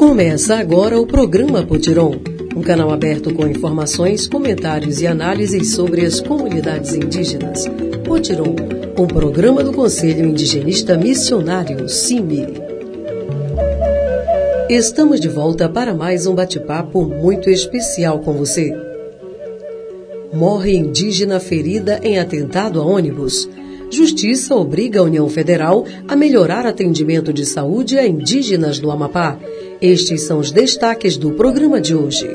Começa agora o programa Potiron, um canal aberto com informações, comentários e análises sobre as comunidades indígenas. Potiron, um programa do Conselho Indigenista Missionário, CIMI. Estamos de volta para mais um bate-papo muito especial com você. Morre indígena ferida em atentado a ônibus. Justiça obriga a União Federal a melhorar atendimento de saúde a indígenas do Amapá. Estes são os destaques do programa de hoje.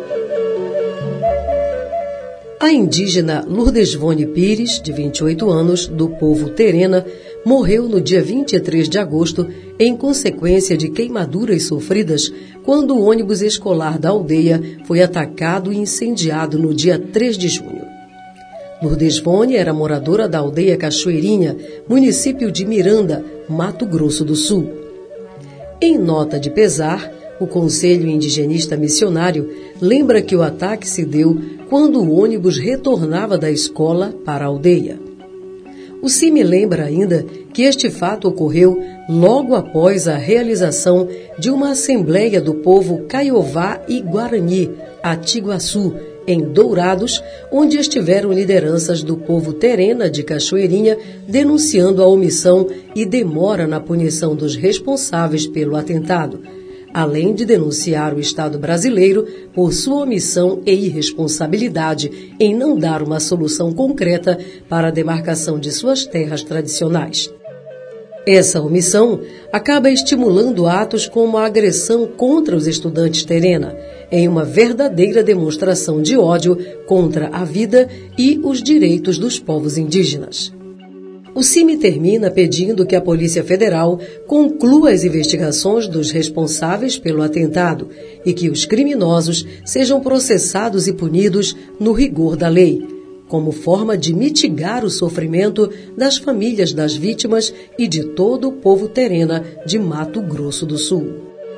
A indígena Lourdesvone Pires, de 28 anos, do povo Terena, morreu no dia 23 de agosto em consequência de queimaduras sofridas quando o ônibus escolar da aldeia foi atacado e incendiado no dia 3 de junho. Lourdesvone era moradora da aldeia Cachoeirinha, município de Miranda, Mato Grosso do Sul. Em nota de pesar, o Conselho Indigenista Missionário lembra que o ataque se deu quando o ônibus retornava da escola para a aldeia. O CIMI lembra ainda que este fato ocorreu logo após a realização de uma assembleia do povo Caiová e Guarani, Atiguaçu, em Dourados, onde estiveram lideranças do povo Terena de Cachoeirinha denunciando a omissão e demora na punição dos responsáveis pelo atentado, além de denunciar o Estado brasileiro por sua omissão e irresponsabilidade em não dar uma solução concreta para a demarcação de suas terras tradicionais. Essa omissão acaba estimulando atos como a agressão contra os estudantes Terena, em uma verdadeira demonstração de ódio contra a vida e os direitos dos povos indígenas. O CIMI termina pedindo que a Polícia Federal conclua as investigações dos responsáveis pelo atentado e que os criminosos sejam processados e punidos no rigor da lei, como forma de mitigar o sofrimento das famílias das vítimas e de todo o povo Terena de Mato Grosso do Sul.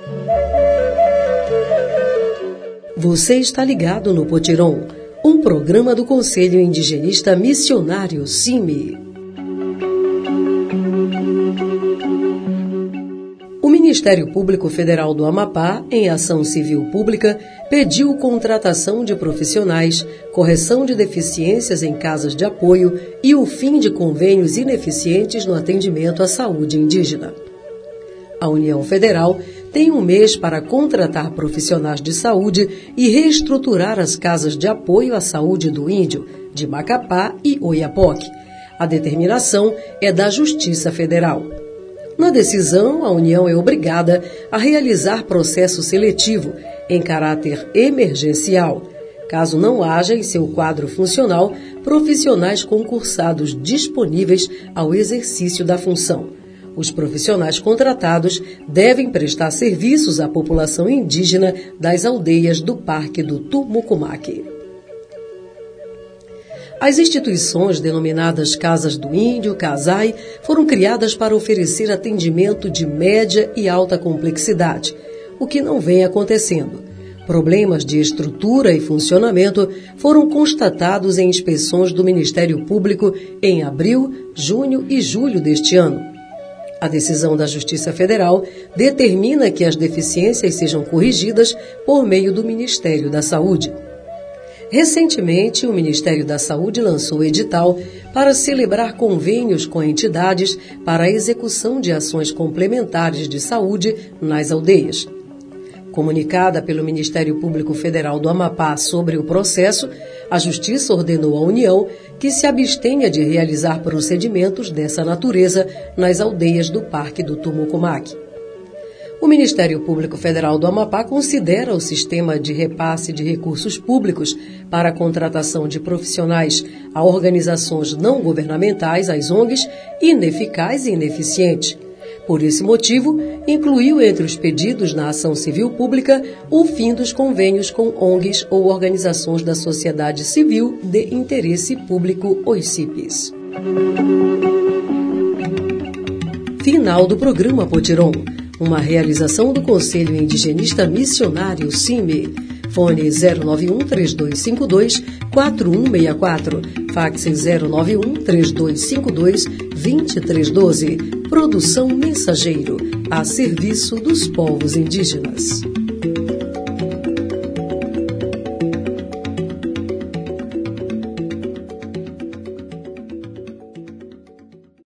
Você está ligado no Potiron, um programa do Conselho Indigenista Missionário, CIMI. O Ministério Público Federal do Amapá, em ação civil pública, pediu contratação de profissionais, correção de deficiências em casas de apoio e o fim de convênios ineficientes no atendimento à saúde indígena. A União Federal tem um mês para contratar profissionais de saúde e reestruturar as casas de apoio à saúde do índio, de Macapá e Oiapoque. A determinação é da Justiça Federal. Na decisão, a União é obrigada a realizar processo seletivo em caráter emergencial, caso não haja em seu quadro funcional profissionais concursados disponíveis ao exercício da função. Os profissionais contratados devem prestar serviços à população indígena das aldeias do Parque do Tumucumaque. As instituições denominadas Casas do Índio, CASAI, foram criadas para oferecer atendimento de média e alta complexidade, o que não vem acontecendo. Problemas de estrutura e funcionamento foram constatados em inspeções do Ministério Público em abril, junho e julho deste ano. A decisão da Justiça Federal determina que as deficiências sejam corrigidas por meio do Ministério da Saúde. Recentemente, o Ministério da Saúde lançou edital para celebrar convênios com entidades para a execução de ações complementares de saúde nas aldeias. Comunicada pelo Ministério Público Federal do Amapá sobre o processo, a Justiça ordenou à União que se abstenha de realizar procedimentos dessa natureza nas aldeias do Parque do Tumucumaque. O Ministério Público Federal do Amapá considera o sistema de repasse de recursos públicos para a contratação de profissionais a organizações não governamentais, as ONGs, ineficaz e ineficiente. Por esse motivo, incluiu entre os pedidos na ação civil pública o fim dos convênios com ONGs ou organizações da sociedade civil de interesse público, OICIPs. Final do programa Potiron, uma realização do Conselho Indigenista Missionário, CIMI. Fone 091-3252-4164, fax 091-3252-2312, Produção Mensageiro, a serviço dos povos indígenas.